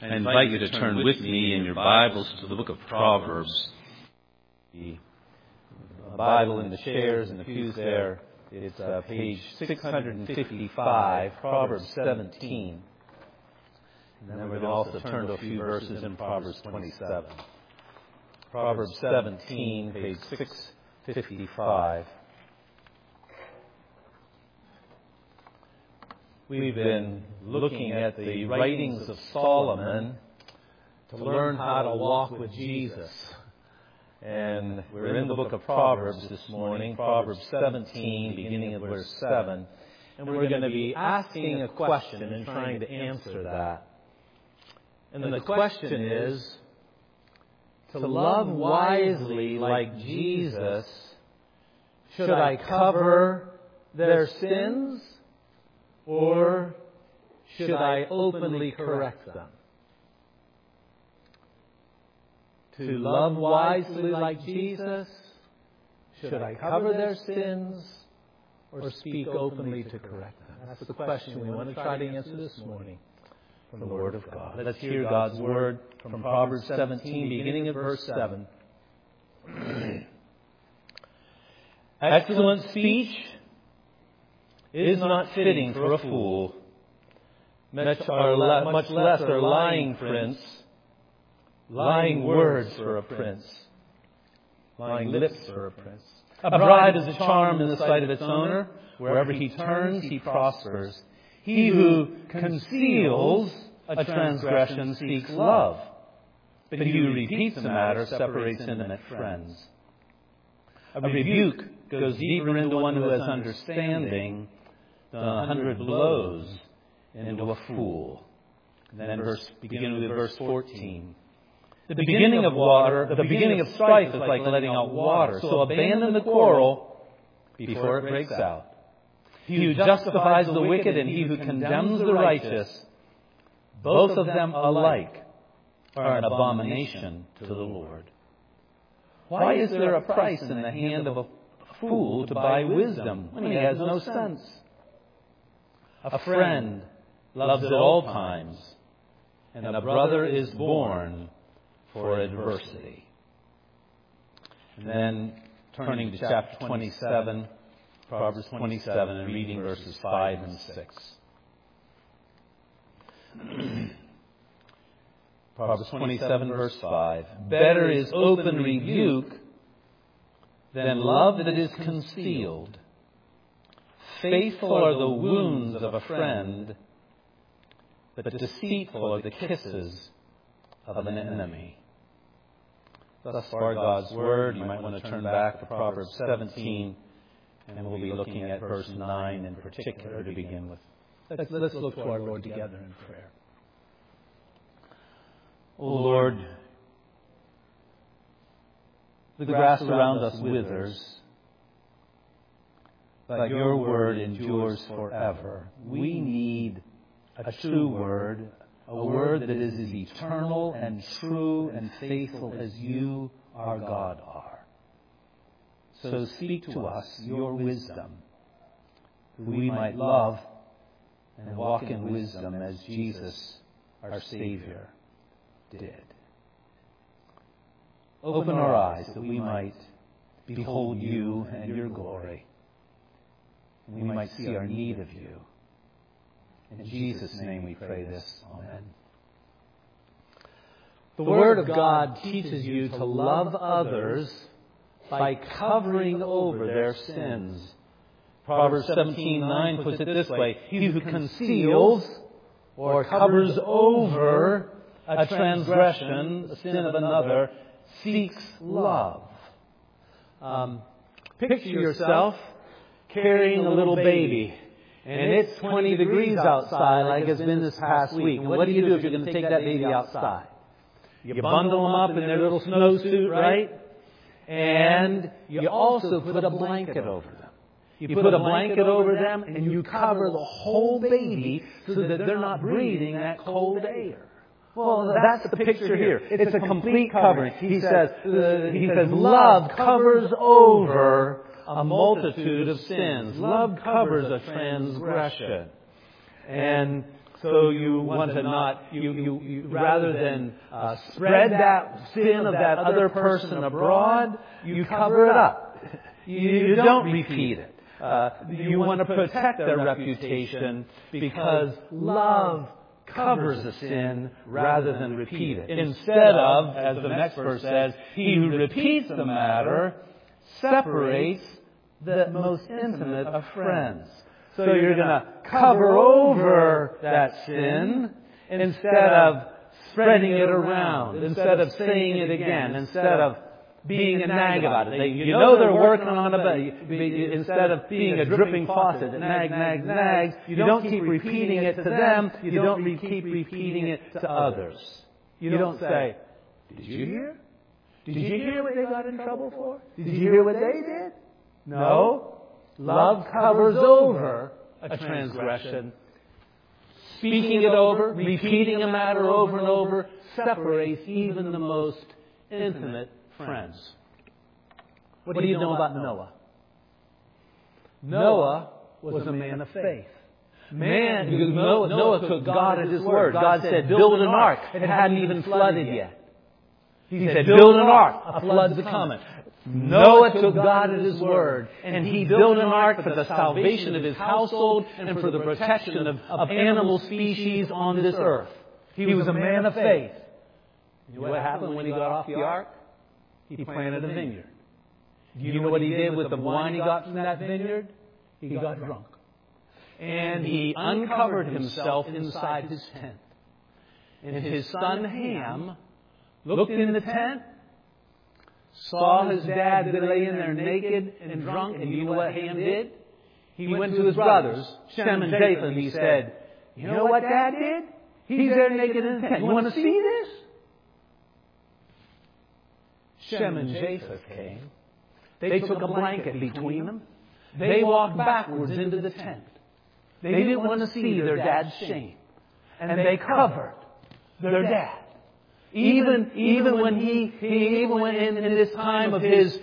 I invite you to turn with me in your Bibles to the book of Proverbs. The Bible in the chairs and the pews there, it's page 655, Proverbs 17. And then we're going to also turn to a few verses in Proverbs 27. Proverbs 17, page 655. We've been looking at the writings of Solomon to learn how to walk with Jesus. And we're in the book of Proverbs this morning, Proverbs 17, beginning at verse 7. And we're going to be asking a question and trying to answer that. And the question is, to love wisely like Jesus, should I cover their sins? Or should I openly correct them? To love wisely like Jesus, should I cover their sins or speak openly to correct them? That's the question we want to try to answer this morning from the Word of God. Let's hear God's Word from Proverbs 17, beginning at verse 7. Excellent speech is not fitting for a fool, much less are lying words for a prince, lying lips for a prince. A bride is a charm in the sight of its owner. Wherever he turns, he prospers. He who conceals a transgression seeks love, but he who repeats the matter separates intimate friends. A rebuke goes deeper into one who has understanding than 100 blows into a fool. And then beginning with verse 14. The beginning of strife is like letting out water. So abandon the quarrel before it breaks out. He who justifies the wicked and he who condemns the righteous, both of them alike are an abomination to the Lord. Why is there a price in the hand of a fool to buy wisdom when he has no sense? A friend loves at all times, and a brother is born for adversity. And then turning to chapter 27, Proverbs 27, and reading verses 5 and 6. Proverbs 27, verse 5. Better is open rebuke than love that is concealed. Faithful are the wounds of a friend, but deceitful are the kisses of an enemy. Thus far God's Word. You might want to turn back to Proverbs 17, and we'll be looking at verse 9 in particular to begin with. Let's look to our Lord together in prayer. O Lord, the grass around us withers, but your word endures forever. We need a true word, a word that is as eternal and true and faithful as you, our God, are. So speak to us your wisdom, that we might love and walk in wisdom as Jesus, our Savior, did. Open our eyes that we might behold you and your glory. We might see our need of you. In Jesus' name we pray this. Amen. The Word of God teaches you to love others by covering over their sins. Proverbs 17:9 puts it this way: he who conceals or covers over a transgression, the sin of another, seeks love. Picture yourself carrying a little baby, and it's 20 degrees outside like it's been this past week. And what do you do if you're going to take that baby outside? You bundle them up in their little snowsuit, right? And you also put a blanket over them. You put a blanket over them and you cover the whole baby so that they're not breathing that cold air. Well, that's the picture here. It's a complete covering. He says, love covers over a multitude of sins. Love covers a transgression. And So you want to not, you rather than spread that sin of that other person abroad, you cover it up. You don't repeat it. You want to protect their reputation because love covers a sin rather than repeat it. Instead of, as the next verse says, he who repeats the matter separates the most intimate of friends. So you're going to cover over that sin instead of spreading it around, instead of saying it again, instead of being a nag about it. You know they're working on it, instead of being a dripping faucet, nag, you don't keep repeating it to them, you don't keep repeating it to others. You don't say, did you hear? Did you hear what they got in trouble for? Did you hear what they did? No. Love covers over a transgression. Speaking it over, repeating a matter over and over, separates even the most intimate friends. What do you know about Noah? Noah was a man of faith. Noah took God at His word. God said, build an ark. It hadn't even flooded yet. He said, build an ark. A flood's coming. Noah took God at His word, and he built an ark for the salvation of his household and for the protection of animal species on this earth. He was a man of faith. You know what happened when he got off the ark? He planted a vineyard. You know what he did with the wine he got from that vineyard? He got drunk. And he uncovered himself inside his tent. And his son Ham looked in the tent, saw his dad lay in there naked and drunk, and you know what Ham did? He went to his brothers, Shem and Japheth, and he said, you know what Dad did? He's there naked in the tent. You want to see this? Shem and Japheth came. They took a blanket between them. They walked backwards into the tent. They didn't want to see their dad's shame. And they covered their dad. Even when in this time of his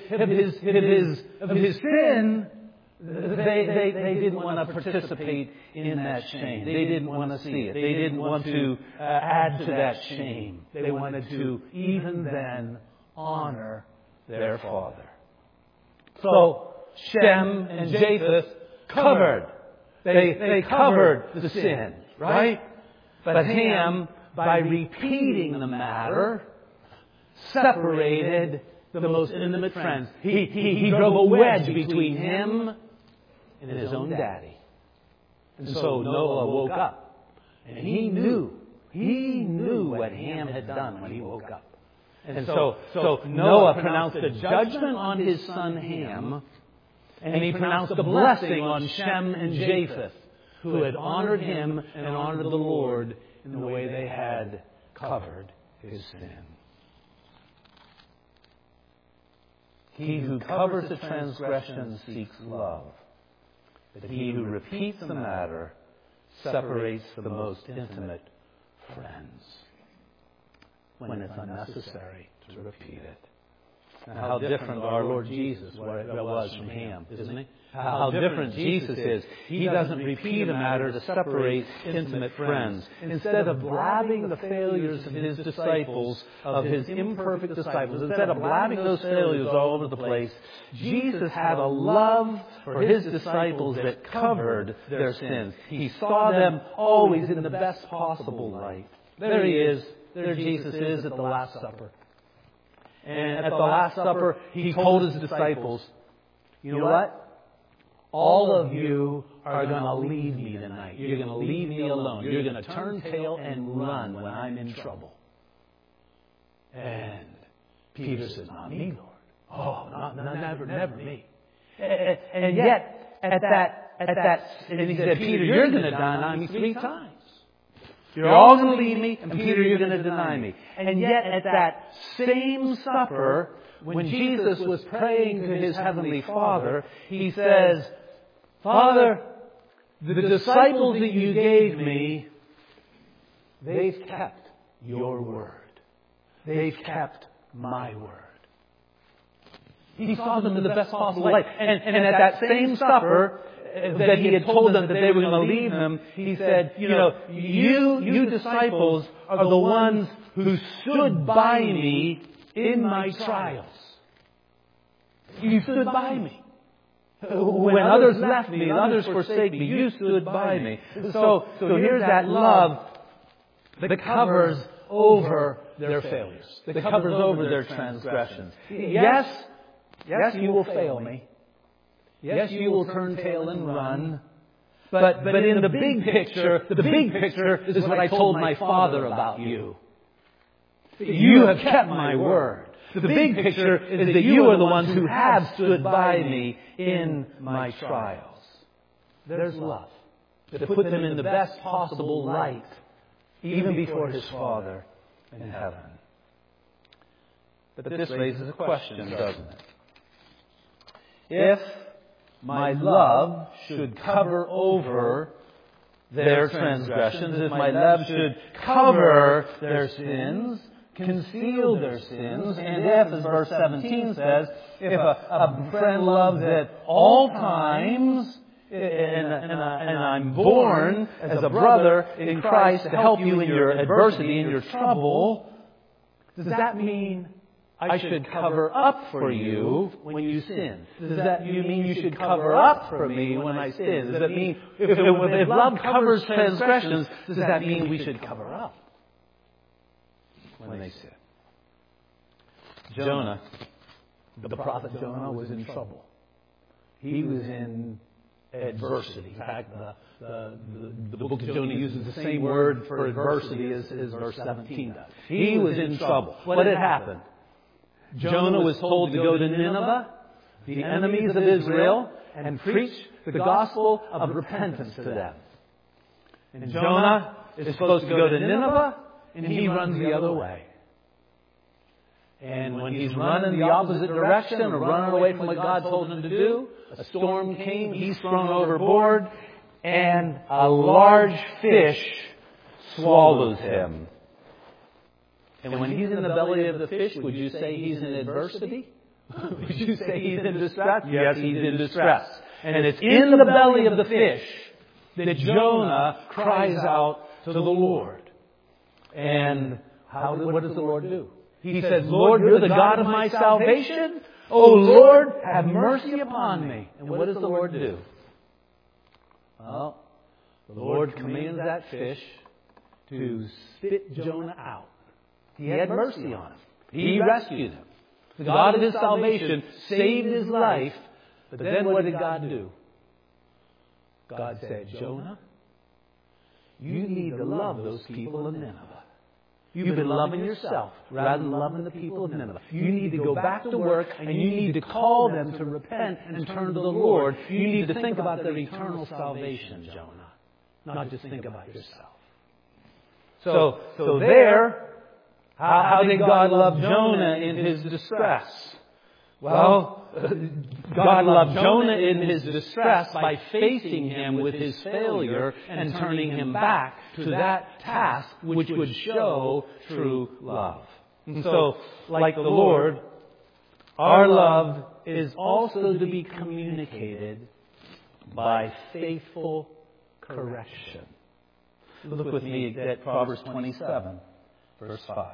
sin, they didn't want to participate in that shame. They didn't want to see it. They didn't want to add to that shame. They wanted to even then honor their father. So Shem and Japheth covered. They covered the sin, right? But Ham, by repeating the matter, separated the most intimate friends. He drove a wedge between him and his own daddy. And so Noah woke up. And he knew what Ham had done when he woke up. And so Noah pronounced a judgment on his son Ham, and he pronounced a blessing on Shem and Japheth, who had honored him and honored the Lord in the way they had covered his sin. He who covers a transgression seeks love, but he who repeats the matter separates the most intimate friends when it's unnecessary to repeat it. Now, how different our Lord Jesus was from Ham, isn't he? How different Jesus is. He doesn't repeat a matter to separate intimate friends. Instead of blabbing the failures of his disciples, of his imperfect disciples, instead of blabbing those failures all over the place, Jesus had a love for his disciples that covered their sins. He saw them always in the best possible light. There he is. There Jesus is at the Last Supper. And at the Last Supper, he told his disciples, you know what? All of you are going to leave me tonight. You're going to leave me alone. You're going to turn tail and run when I'm in trouble. And Peter says, not me, Lord. Oh, never me. And yet, and he said, Peter, you're going to deny me 3 times. You're all going to leave me, and Peter, you're going to deny me. And yet, at that same supper, when Jesus was praying to his heavenly Father, he says, Father, the disciples that you gave me, they've kept your word. They've kept my word. He saw them in the best possible light. And at that same supper, that he had told them that they were going to leave him, he said, you disciples are the ones who stood by me in my trials. You stood by me. When others left me and others forsake me, you stood by me. So here's that love that covers over their failures. That covers over their transgressions. Yes, you will fail me. Yes, you will turn tail and run. But in the big picture is what I told my Father about you. You have kept my word. The big picture is that you are the ones who have stood by me in my trials. There's love to put them in the best possible light, even before His Father in heaven. But this raises a question, doesn't it? If my love should cover over their transgressions, if my love should cover their sins, conceal their sins, and if, as verse 17 says, if a friend loves at all times, and I'm born as a brother in Christ to help you in your adversity, in your trouble, does that mean I should cover up for you when you sin? Does that mean you should cover up for me when I sin? Does that mean, if love covers transgressions, does that mean we should cover up when they sin? Jonah, the prophet Jonah, was in trouble. He was in adversity. In fact, the book of Jonah uses the same word for adversity as verse 17 does. He was in trouble. What had happened? Jonah was told to go to Nineveh, the enemies of Israel, and preach the gospel of repentance to them. And Jonah is supposed to go to Nineveh, and he runs the other way. And when he's running the opposite direction or running away from what God told him to do, a storm came, he's thrown overboard, and a large fish swallows him. And when he's in the belly of the fish, would you say he's in adversity? Would you say he's in distress? Yes, he's in distress. And it's in the belly of the fish that Jonah cries out to the Lord. And what does the Lord do? He says, Lord, you're the God of my salvation. Oh, Lord, have mercy upon me. And what does the Lord do? Well, the Lord commands that fish to spit Jonah out. He had mercy on him. He rescued him. The God of his salvation saved his life. But then what did God do? God said, Jonah, you need to love those people of Nineveh. You've been loving yourself rather than loving the people of Nineveh. You need to go back to work and you need to call them to repent and turn to the Lord. You need to think about their eternal salvation, Jonah, not just think about yourself. So there, how did God love Jonah in his distress? Well, God loved Jonah in his distress by facing him with his failure and turning him back to that task which would show true love. And so, like the Lord, our love is also to be communicated by faithful correction. Look with me at Proverbs 27, verse 5.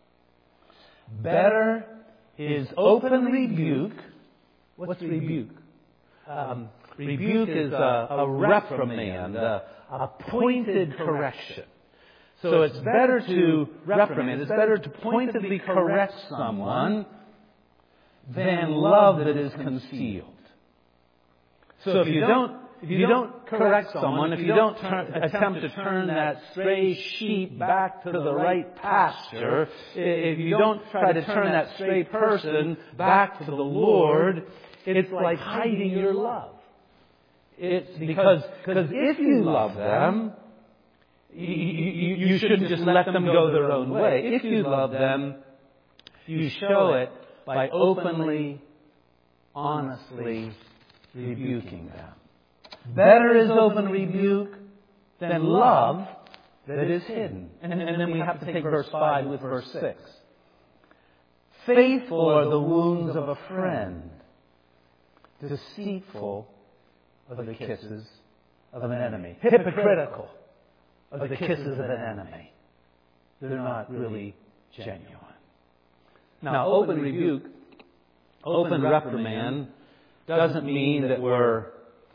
Better is open rebuke. What's rebuke? Rebuke is a reprimand, a pointed correction. So it's better to reprimand, it's better to pointedly correct someone than love that is concealed. So if you don't correct someone, if you don't attempt to turn that stray sheep back to the right pasture, if you don't try to turn that stray person back to the Lord, it's like hiding your love. It's because if you love them, you shouldn't just let them go their own way. If you love them, you show it by openly, honestly rebuking them. Better is open rebuke than love that is hidden. And then we have to take verse 5 with verse 6. Faithful are the wounds of a friend. Deceitful of the kisses of an enemy. Hypocritical of the kisses of an enemy. They're not really genuine. Now, open rebuke, open reprimand doesn't mean that we're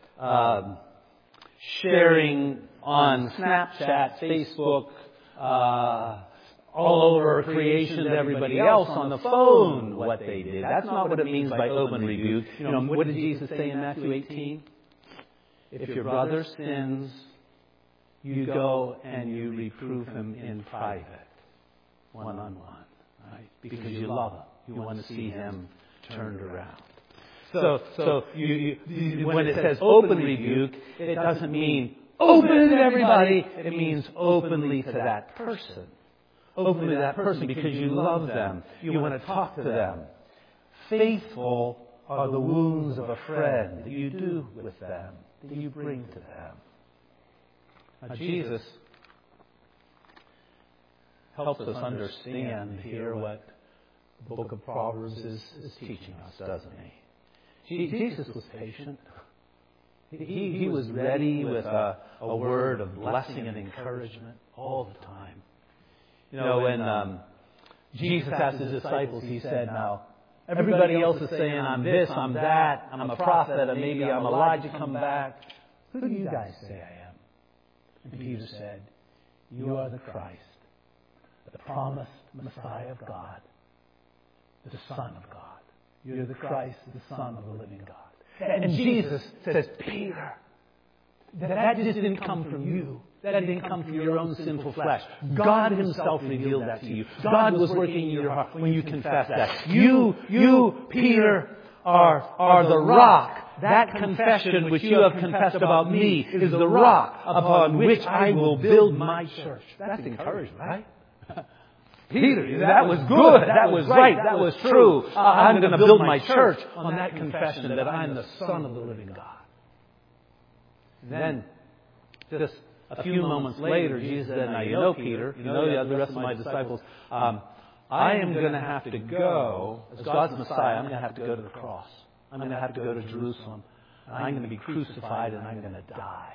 sharing on Snapchat, Facebook, all over creation to everybody else on the phone what they did. That's not what it means by open rebuke. You know, what did Jesus say in Matthew 18? If your brother sins, you go and you reprove him in private, one-on-one, right? Because you love him. You want to see him turned around. So when it says open rebuke, it doesn't mean open to everybody. It means openly to that person. Openly to that person because you love them. You want to talk to them. Faithful are the wounds of a friend that you do with them, that you bring to them. Now, Jesus helps us understand here what the book of Proverbs is teaching us, doesn't he? Jesus was patient. He was ready with a word of blessing and encouragement all the time. You know, when Jesus asked his disciples, he said, now, everybody else is saying, I'm this, I'm that, I'm a prophet, and maybe I'm Elijah come back. Who do you guys say I am? And Peter said, you are the Christ, the promised Messiah of God, the Son of God. You're the Christ, the Son of the living God. And Jesus says, Peter, that just didn't come from you. That didn't come from your own sinful flesh. God himself revealed that to you. God was working in your heart when you confessed that. You, Peter, are the rock. That confession which you have confessed about me is the rock upon which I will build my church. That's encouragement, right? Peter, that was good. That was right. That was true. I'm going to build my church on that confession that I'm the Son of the living God. And then, just a few moments later, Jesus said, now you know, Peter, you know the rest of my disciples, I am going to have to go, as God's Messiah, I'm going to have to go to the cross. I'm going to have to go to Jerusalem. And I'm going to be crucified and I'm going to die.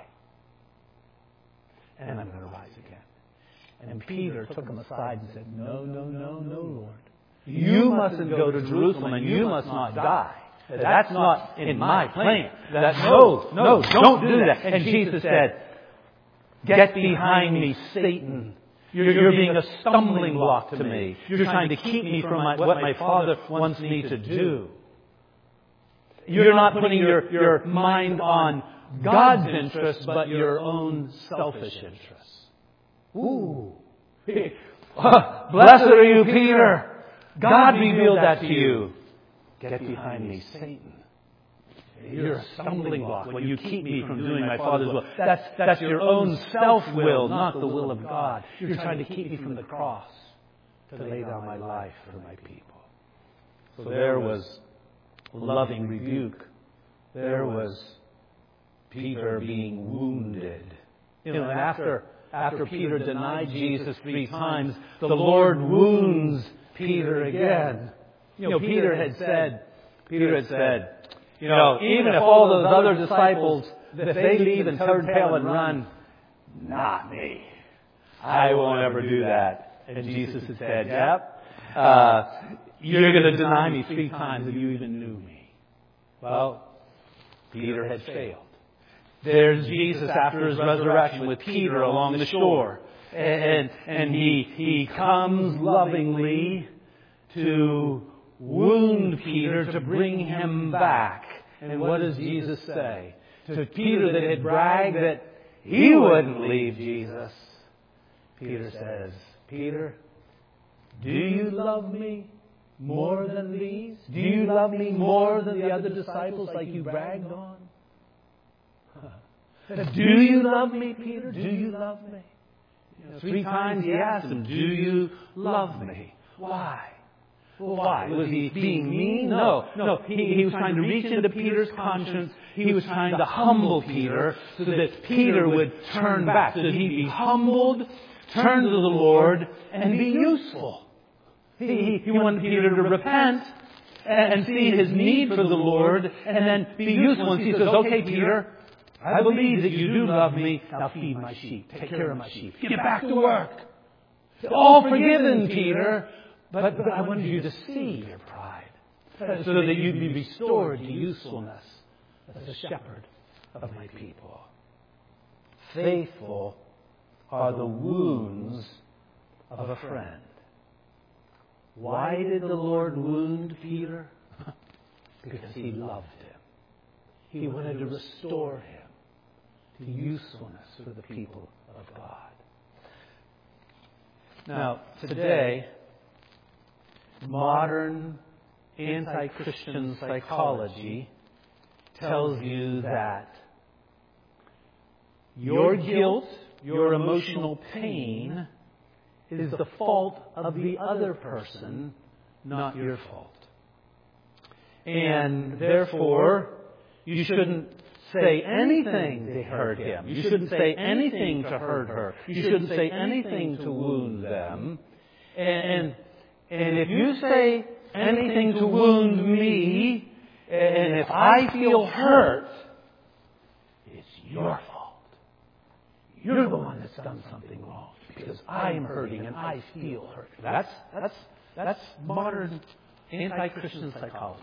And I'm going to rise again. And Peter took him aside and said, no, Lord. You mustn't go to Jerusalem and you must not die. That's not in my plan. No, don't do that. And Jesus said, get behind me, Satan. You're being a stumbling block to me. You're trying to keep me from what my Father wants me to do. You're not putting your mind on God's interests, but your own selfish interests. Ooh. Blessed are you, Peter. God revealed that to you. Get behind me, Satan. You're a stumbling block when you keep me from doing my Father's will. That's your own self-will, not the will of God. You're trying to keep me from the cross to lay down my life for my people. So there was loving rebuke. There was Peter being wounded. And after Peter denied Jesus 3 times, the Lord wounds Peter again. Peter had said, even if all those other disciples, if they leave and turn tail and run, not me. I won't ever do that. And Jesus had said, yep, you're going to deny me 3 times if you even knew me. Well, Peter had failed. There's Jesus after his resurrection with Peter along the shore. And he comes lovingly to wound Peter to bring him back. And what does Jesus say? To Peter that had bragged that he wouldn't leave Jesus, Peter says, Peter, do you love me more than these? Do you love me more than the other disciples like you bragged on? Do you love me, Peter? Do you love me? 3 times he asked him, do you love me? Why? Why? Was he being mean? No. He was trying to reach into Peter's conscience. He was trying to humble Peter so that Peter would turn back. So that he'd be humbled, turn to the Lord, and be useful. He wanted Peter to repent and see his need for the Lord and then be useful. And he says, okay, Peter, I believe that you do love me. Now feed my sheep. Take care of my sheep. Get back to work. All forgiven, Peter. But I wanted you to see your pride, so that you'd be restored to usefulness as a shepherd of my people. Faithful are the wounds of a friend. Why did the Lord wound Peter? Because He loved him. He wanted to restore him to usefulness for the people of God. Now, today, modern anti-Christian psychology tells you that your guilt, your emotional pain, is the fault of the other person, not your fault. And therefore, you shouldn't say anything to hurt him. You shouldn't say anything to hurt her. You shouldn't say anything to wound them. And if you say anything to wound me, and if I feel hurt, it's your fault. You're the one that's done something wrong because I'm hurting and I feel hurt. That's modern anti-Christian psychology.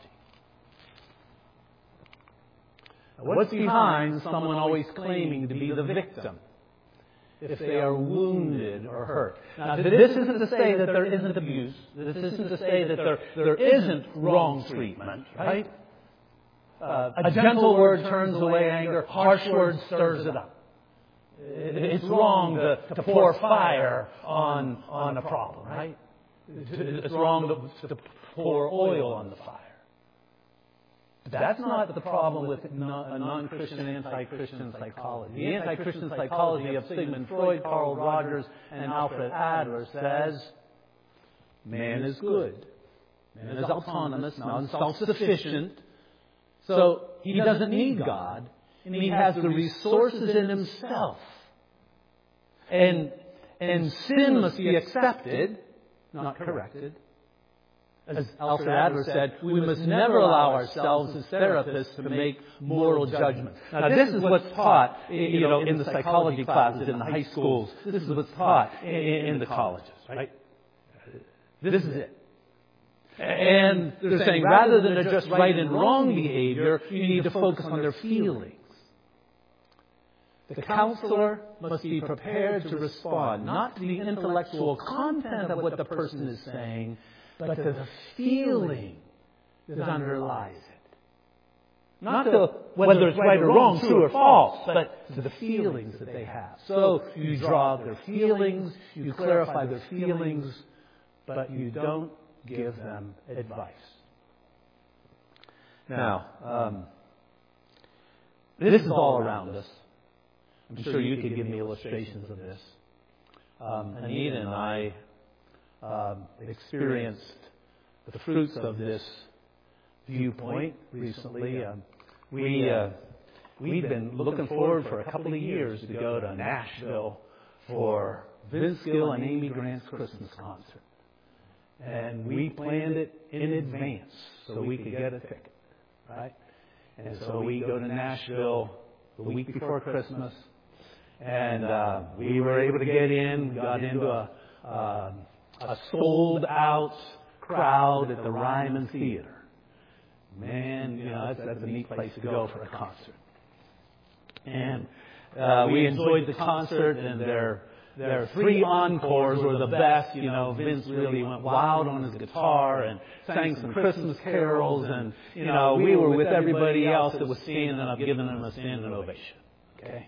What's behind someone always claiming to be the victim if they are wounded or hurt? Now, this isn't to say that there isn't abuse. This isn't to say that there isn't wrong treatment, right? A gentle word turns away anger. Harsh word stirs it up. It's wrong to pour fire on a problem, right? It's wrong to pour oil on the fire. That's not the problem with a non-Christian, anti-Christian psychology. The anti-Christian psychology of Sigmund Freud, Carl Rogers, and Alfred Adler says man is good. Man is autonomous, non-self-sufficient. So he doesn't need God, and he has the resources in himself. And sin must be accepted, not corrected. As Alfred Adler said, we must never allow ourselves as therapists to make moral judgments. Now, this is what's taught, in the psychology classes in the high schools. This is what's taught in the colleges, right? This is it. And they're saying rather than address right and wrong behavior, you need to focus on their feelings. The counselor must be prepared to respond, not to the intellectual content of what the person is saying, but to the feeling that underlies it. Not to whether it's right or wrong, true or false, but to the feelings that they have. So you draw their feelings, you clarify their feelings, but you don't give them advice. Now, this is all around us. I'm sure you could give me illustrations of this. Anita and I experienced the fruits of this viewpoint recently. We'd been looking forward for a couple of years to go to Nashville for Vince Gill and Amy Grant's Christmas concert. And we planned it in advance so we could get a ticket, right? And so we go to Nashville the week before Christmas, and we were able to get in. We got into a sold-out crowd at the Ryman Theater. Man, that's a neat place to go for a concert. And we enjoyed the concert, and their three encores were the best. Vince really went wild on his guitar and sang some Christmas carols, and we were with everybody else that was standing up, giving him a standing ovation. Okay.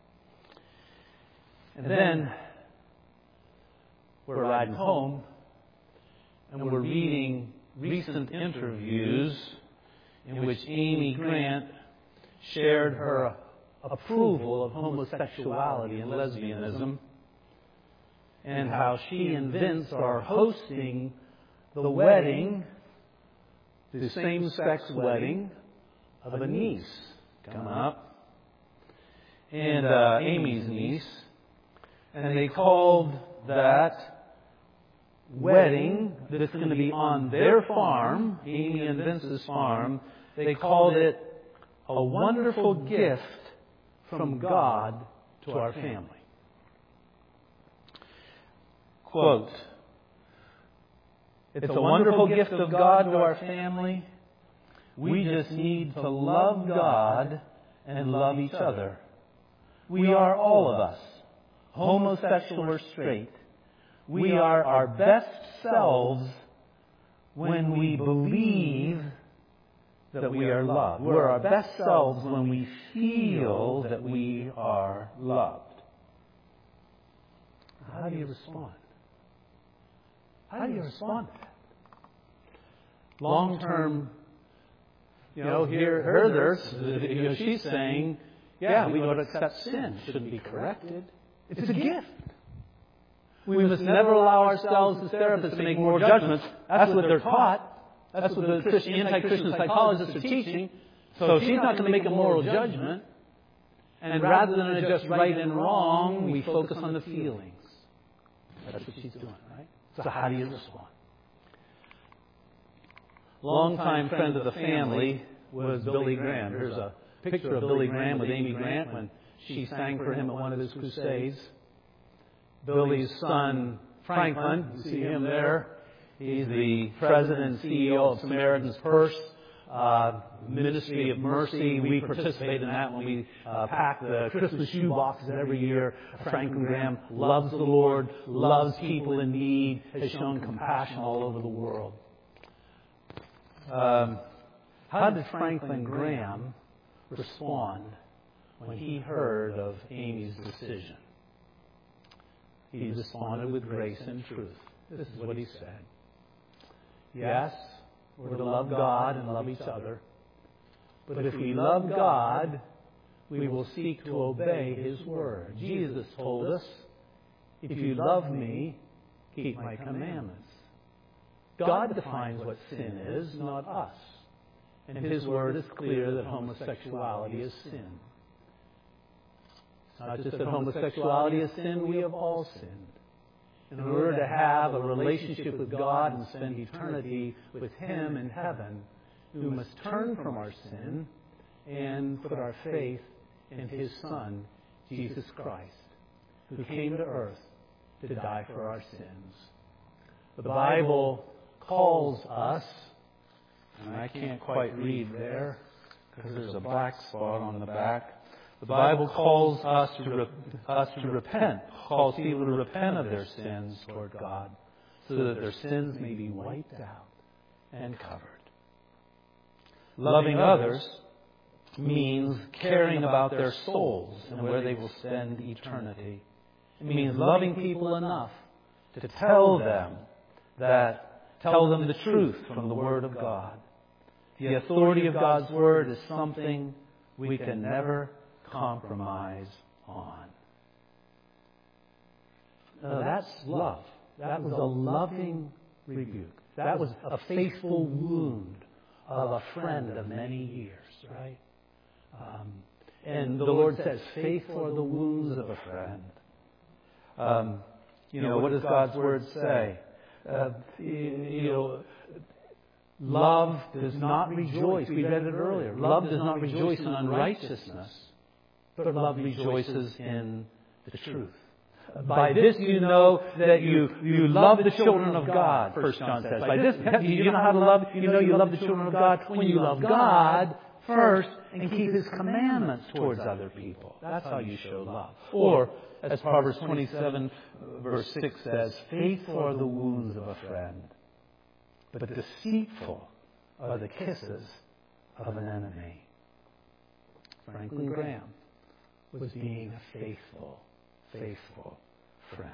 And then we're riding home, and we're reading recent interviews in which Amy Grant shared her approval of homosexuality and lesbianism, and how she and Vince are hosting the wedding, the same-sex wedding of a niece coming up, and Amy's niece, and they called that wedding that's going to be on their farm, Amy and Vince's farm, they called it a wonderful gift from God to our family. Quote, "It's a wonderful gift of God to our family. We just need to love God and love each other. We are all of us, homosexual or straight. We are our best selves when we believe that we are loved. We're our best selves when we feel that we are loved." How do you respond? How do you respond to that? Long-term, she's saying, yeah, we ought to accept sin. It shouldn't be corrected. It's a gift. We must never allow ourselves as therapists to make moral judgments. That's what they're taught. That's what the anti-Christian psychologists are teaching. So she's not going to make a moral judgment. And rather than adjust right and wrong, we focus on the feelings. That's what she's doing, right? So how do you respond? Longtime friend of the family was Billy Graham. Here's a picture of Billy Graham with Amy Grant when she sang for him at one of his crusades. Billy's son, Franklin, you see him there. He's the president and CEO of Samaritan's Purse, Ministry of Mercy. We participate in that when we pack the Christmas shoe boxes every year. Franklin Graham loves the Lord, loves people in need, has shown compassion all over the world. How did Franklin Graham respond when he heard of Amy's decision? He responded with grace and truth. This is what he said. Yes, we're to love God and love each other. But if we love God, we will seek to obey His word. Jesus told us, if you love me, keep my commandments. God defines what sin is, not us. And His word is clear that homosexuality is sin. It's not just that homosexuality is sin, we have all sinned. In order to have a relationship with God and spend eternity with Him in heaven, we must turn from our sin and put our faith in His Son, Jesus Christ, who came to earth to die for our sins. The Bible calls us, and I can't quite read there because there's a black spot on the back. The Bible calls us to repent, calls people to repent of their sins toward God, so that their sins may be wiped out and covered. Loving others means caring about their souls and where they will spend eternity. It means loving people enough to tell them the truth from the Word of God. The authority of God's Word is something we can never compromise on. That's love. That was a loving rebuke. That was a faithful wound of a friend of many years, right? And the Lord says, faithful are the wounds of a friend. What does God's Word say? Love does not rejoice. We read it earlier. Love does not rejoice in unrighteousness, but love rejoices in the truth. By this you know that you love the children of God, 1 John says. By this, you know how to love, you love the children of God when you love God first and keep His commandments towards other people. That's how you show love. Or, as Proverbs 27, verse 6 says, faithful are the wounds of a friend, but deceitful are the kisses of an enemy. Franklin Graham was being a faithful friend.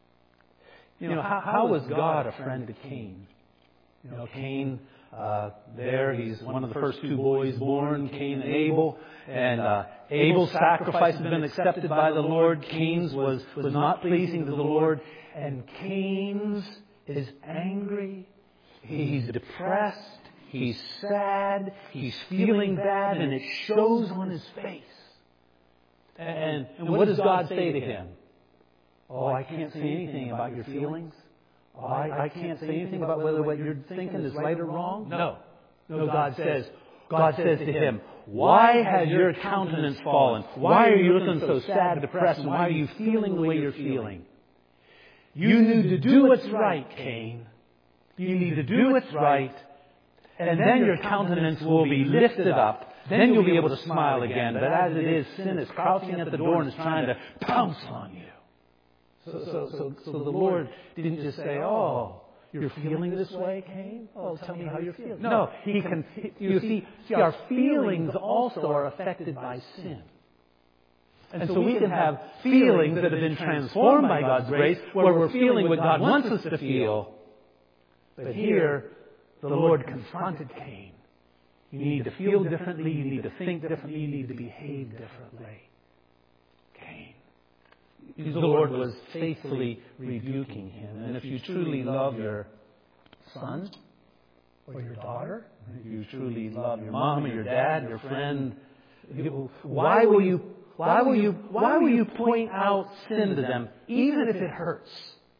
How was God a friend to Cain? Cain, he's one of the first two boys born, Cain and Abel. And Abel's sacrifice has been accepted by the Lord. Cain's was not pleasing to the Lord. And Cain's is angry. He's depressed. He's sad. He's feeling bad. And it shows on his face. And what does God say to him? Oh, I can't say anything about your feelings. Oh, I can't say anything about whether what you're thinking is right or wrong. No, God says to him, why has your countenance fallen? Why are you looking so sad and depressed? And why are you feeling the way you're feeling? You need to do what's right, Cain. You need to do what's right. And then your countenance will be lifted up. Then you'll be able to smile again. But as it is, sin is crouching at the door and is trying to pounce on you. So the Lord didn't just say, oh, you're feeling this way, Cain? Oh, tell me how you're feeling. No, you see, our feelings also are affected by sin. And so we can have feelings that have been transformed by God's grace, where we're feeling what God wants us to feel. But here, the Lord confronted Cain. You need to feel differently, you need to think differently, you need to behave differently. Cain. The Lord was faithfully rebuking him. And if you truly love your son or your daughter, if you truly love your mom or your dad, your friend, why will you point out sin to them, even if it hurts?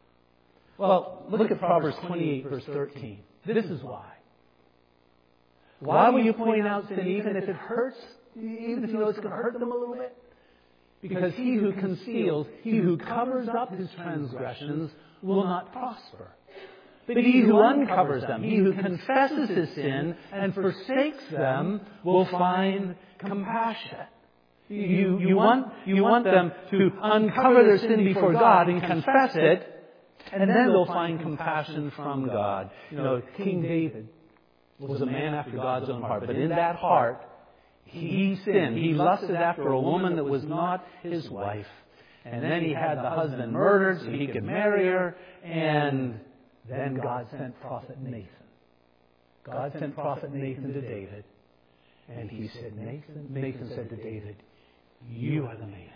Well, look at Proverbs 28, verse 13. This is why. Why will you point out sin even if it hurts? Even if you know it's going to hurt them a little bit? Because he who conceals, he who covers up his transgressions will not prosper. But he who uncovers them, he who confesses his sin and forsakes them will find compassion. You want them to uncover their sin before God and confess it, and then they'll find compassion from God. You know, King David was a man after God's own heart, but in that heart, he sinned. He lusted after a woman that was not his wife. And then he had the husband murdered so he could marry her. And then God sent prophet Nathan. God sent prophet Nathan to David. And he said, Nathan said to David, you are the man.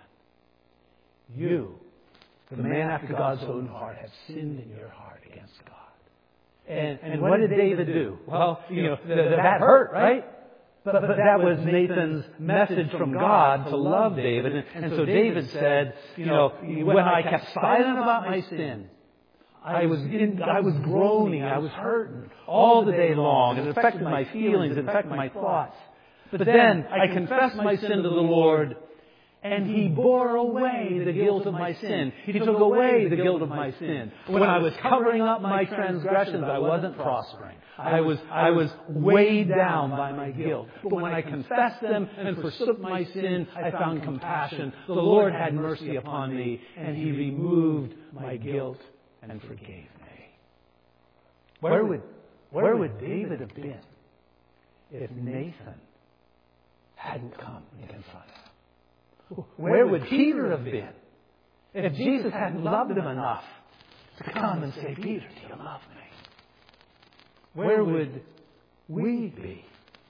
You, the man after God's own heart, have sinned in your heart against God. And what did David do? Well, that hurt, right? But that was Nathan's message from God to love David. And so David said, when I kept silent about my sin, I was groaning, I was hurting all the day long. It affected my feelings, it affected my thoughts. But then I confessed my sin to the Lord, and He bore away the guilt of my sin. He took away the guilt of my sin. When I was covering up my transgressions, I wasn't prospering. I was weighed down by my guilt. But when I confessed them and forsook my sin, I found compassion. The Lord had mercy upon me, and He removed my guilt and forgave me. Where would David have been if Nathan hadn't come and confronted him? Where would Peter have been if Jesus hadn't loved him enough to come and say, Peter, do you love me? Where would we be?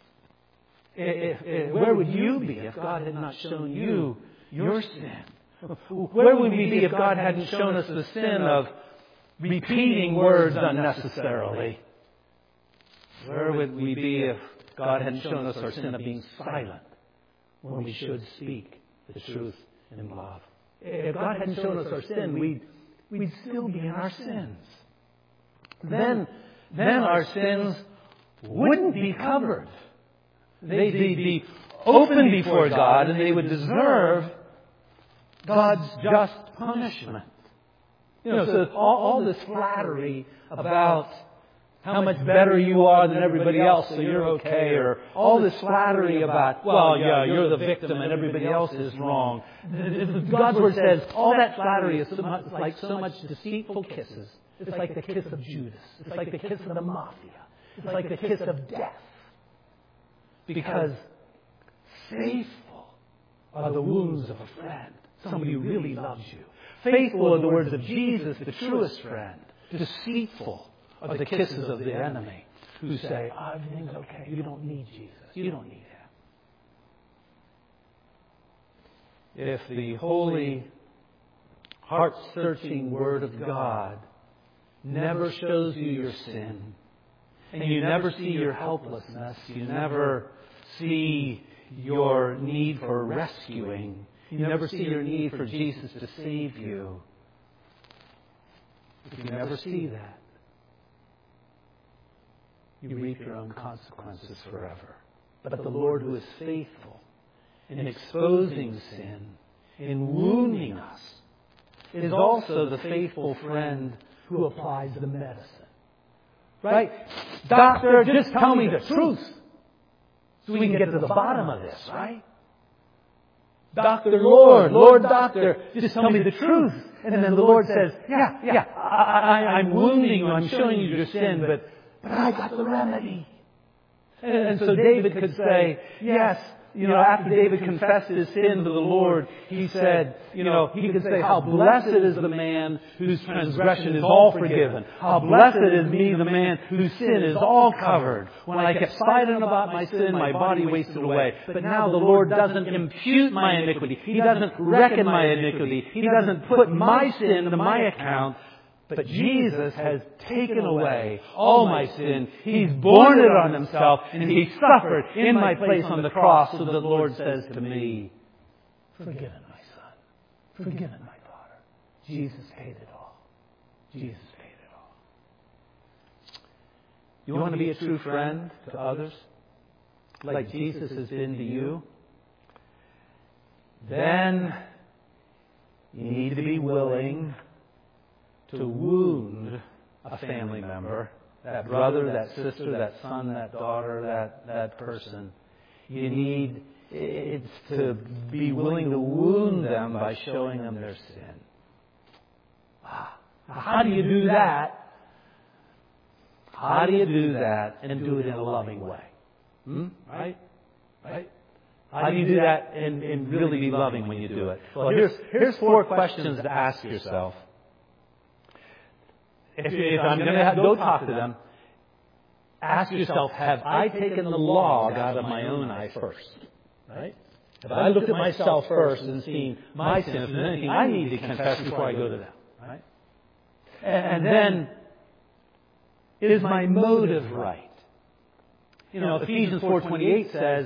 Where would you be if God had not shown you your sin? Where would we be if God hadn't shown us the sin of repeating words unnecessarily? Where would we be if God hadn't shown us our sin of being silent when we should speak the truth in love? If God hadn't shown us our sin, we'd still be in our sins. Then our sins wouldn't be covered. They'd be open before God, and they would deserve God's just punishment. So all this flattery about how much better you are than everybody else, so you're okay, or all this flattery about, well, yeah, you're the victim and everybody else is wrong. God's Word says all that flattery is like so much deceitful kisses. It's like the kiss of Judas. It's like the kiss of the mafia. It's like the kiss of death. Because faithful are the wounds of a friend, somebody who really loves you. Faithful are the words of Jesus, the truest friend. Deceitful are the kisses of the enemy who say, everything's okay. You don't need Jesus. You don't need Him. If the holy, heart-searching Word of God never shows you your sin, and you never see your helplessness, you never see your need for rescuing, you never see your need for Jesus to save you, if you never see that, you reap your own consequences forever. But the Lord who is faithful in exposing sin, in wounding us, is also the faithful friend who applies the medicine. Right? Doctor, just tell me the truth so we can get to the bottom of this, right? Doctor, Lord, Doctor, just tell me the truth. And then the Lord says, I'm wounding you, I'm showing you your sin, but I got the remedy. And so David could say, yes, after David confessed his sin to the Lord, he said, he could say, how blessed is the man whose transgression is all forgiven. How blessed is me, the man whose sin is all covered. When I kept silent about my sin, my body wasted away. But now the Lord doesn't impute my iniquity. He doesn't reckon my iniquity. He doesn't put my sin to my account. But Jesus has taken away all my sin. He's borne it on himself, and he suffered in my place on the cross, so that the Lord says to me, forgiven, my son. Forgiven, my daughter. Jesus paid it all. Jesus paid it all. You want to be a true friend to others, like Jesus has been to you? Then you need to be willing to wound a family member, that brother, that sister, that son, that daughter, that person. You need to be willing to wound them by showing them their sin. How do you do that? How do you do that and do it in a loving way? Right? How do you do that and really be loving when you do it? Well, here's 4 questions to ask yourself. If I'm going to go talk to them, ask yourself, have I taken the log out of my own eye first? Right? Have I looked at myself first and seen my sin? If there's anything I need to confess before I go to them? Right? And then, is my motive right? Ephesians 4:28 says,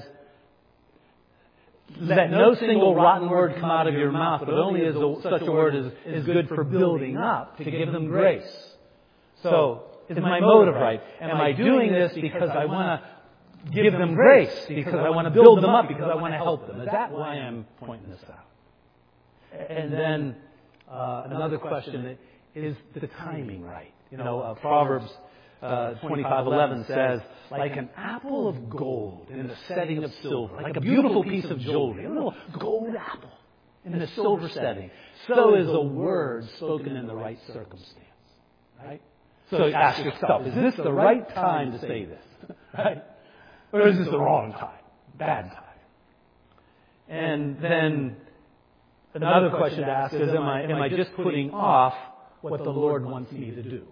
let no single rotten word come out of your mouth, but only as such a word is good for building up, to give them grace. So, is my motive right? Am I doing this because I want to give them grace? Because I want to build them up? Because I want to help them? Is that why I'm pointing this out? And then, another question, is the timing right? Proverbs 25:11 says, like an apple of gold in the setting of silver, like a beautiful piece of jewelry, a little gold apple in a silver setting, so is a word spoken in the right circumstance. Right? So ask yourself, is this the right time to say this? Right? Or is this the wrong time? Bad time? And then another question to ask is, am I just putting off what the Lord wants me to do?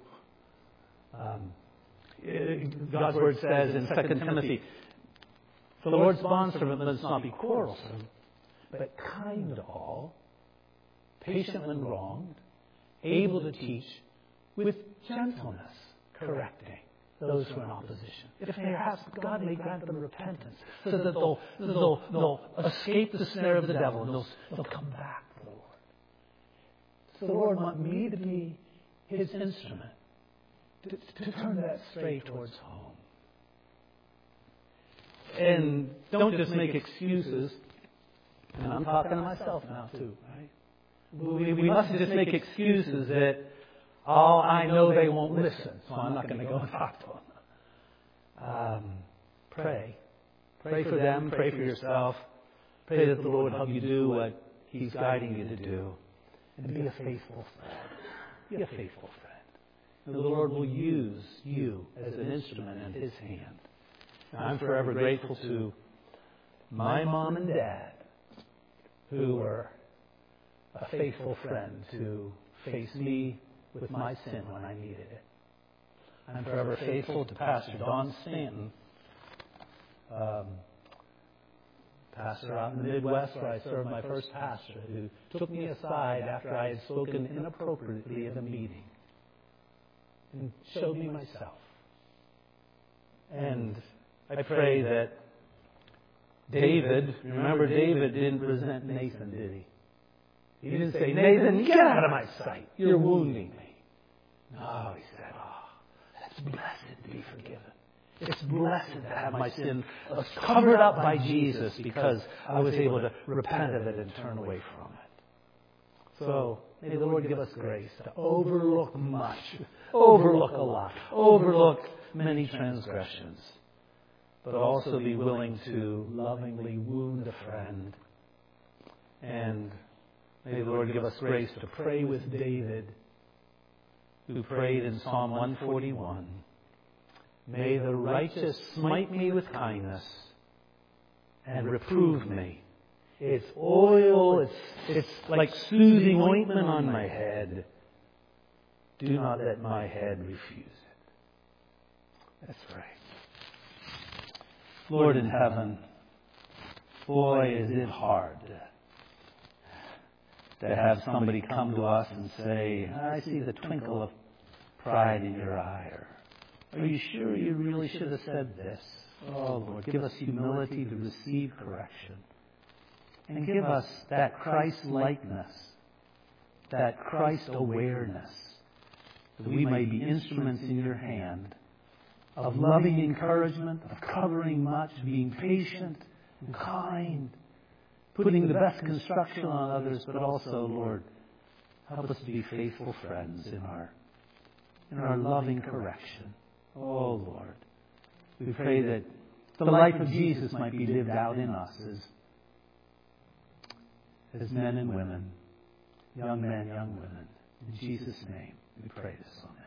God's Word says in 2 Timothy, the Lord's bondservant must not be quarrelsome, but kind to all, patient when wronged, able to teach, with gentleness correcting those who are in opposition. If they ask, God may grant them repentance, so that they'll escape the snare of the devil, and they'll come back to the Lord. So the Lord wants me to be His instrument, to turn that stray towards home. And don't just make excuses. And I'm talking to myself now too, right? We mustn't just make excuses that, I know they won't listen, so I'm not going to go and talk to them. Pray. Pray for them. Pray for yourself. Pray that the Lord will help you do what He's guiding you to do. And be a faithful friend. Be a faithful friend. And the Lord will use you as an instrument in His hand. I'm forever grateful to my mom and dad, who were a faithful friend to face me with my sin when I needed it. I'm forever faithful to Pastor Don Stanton, pastor out in the Midwest where I served, my first pastor, who took me aside after I had spoken inappropriately at a meeting and showed me myself. And I pray that David, remember David didn't resent Nathan, did he? He didn't say, Nathan, get out of my sight. You're wounding me. No, he said, it's blessed to be forgiven. It's blessed to have my sin covered up by Jesus because I was able to repent of it and turn away from it. So may the Lord give us grace to overlook much, overlook a lot, overlook many transgressions, but also be willing to lovingly wound a friend. And may the Lord give us grace to pray with David, who prayed in Psalm 141, "May the righteous smite me with kindness and reprove me. It's oil, it's like soothing ointment on my head. Do not let my head refuse it." Let's pray. Lord in heaven, boy, is it hard to have somebody come to us and say, "I see the twinkle of pride in your eye." Or, "Are you sure you really should have said this?" Oh, Lord, give us humility to receive correction. And give us that Christ-likeness, that Christ-awareness, that we may be instruments in your hand of loving encouragement, of covering much, being patient and kind, putting the best construction on others, but also, Lord, help us to be faithful friends in our loving correction. Oh, Lord, we pray that the life of Jesus might be lived out in us as men and women, young men, young women. In Jesus' name, we pray this. Amen.